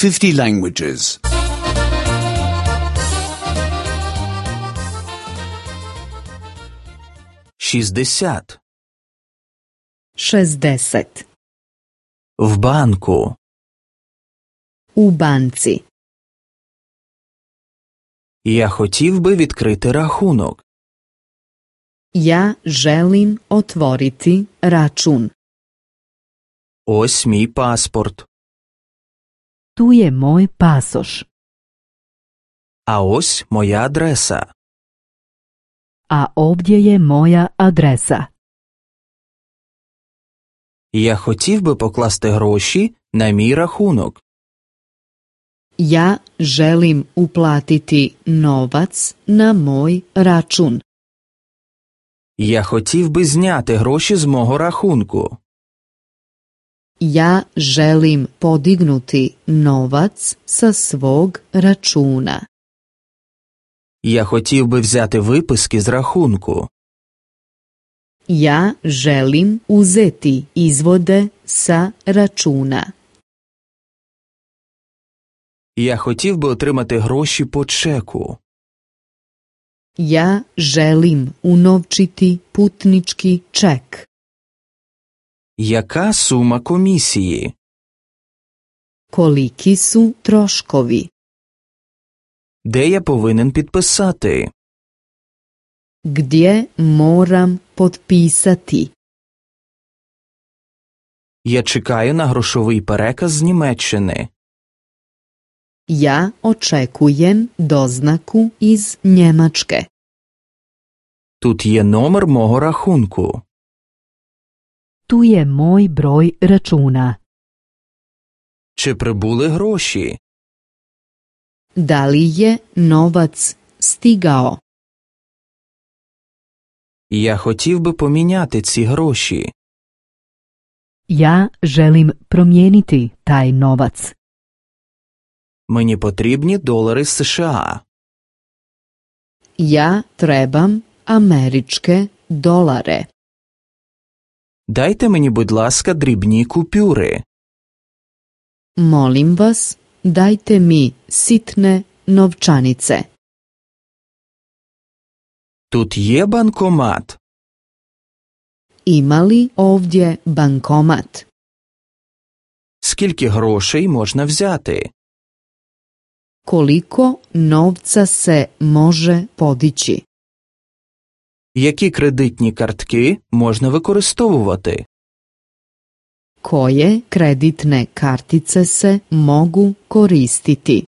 50 languages. 60. 60. В банку. U banci. Я хотів би відкрити рахунок. Ja želim otvoriti račun. Ось мій паспорт. Tu je moj pasoš, А ось моя адреса. a ovdje je moja adresa. Я хотів би покласти гроші на мій рахунок. Ja želim uplatiti novac na moj račun. Я хотів би зняти гроші з мого рахунку. Ja želim podignuti novac sa svog računa. Я хотів би взяти виписки з рахунку. Ja želim uzeti izvode sa računa. Я хотів би отримати гроші по чеку. Ja želim unovčiti putnički ček. Яка сума комісії? Koliki su troškovi? Де я повинен підписати? Gdje moram potpisati? Я чекаю на грошовий переказ з Німеччини. Ja očekujem doznaku iz Njemačke. Тут є номер мого рахунку. Tu je moj broj računa. Чи прибули гроші? Da li je novac stigao? Я хотів би поміняти ці гроші. Ja želim promijeniti taj novac. Мені потрібні долари США. Ja trebam američke dolare. Дайте мені, будь ласка, дрібні купюри. Molim vas, dajte mi sitne novčanice. Тут є банкомат. Ima li ovdje bankomat? Скільки грошей можна взяти? Koliko novca se može podići? Які кредитні картки можна використовувати? Koje kreditne kartice se mogu koristiti?